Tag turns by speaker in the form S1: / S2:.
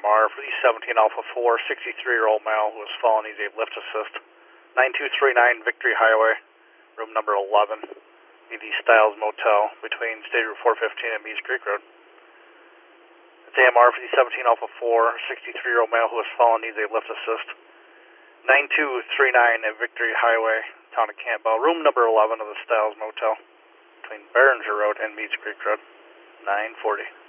S1: AMR for the 17 Alpha 4, 63-year-old male who has fallen, needs a lift assist. 9239 Victory Highway, room number 11, the Styles Motel between State Route 415 and Meads Creek Road. It's AMR for the 17 Alpha 4, 63-year-old male who has fallen, needs a lift assist. 9239 at Victory Highway, town of Campbell, room number 11 of the Styles Motel between Behringer Road and Meads Creek Road, 940.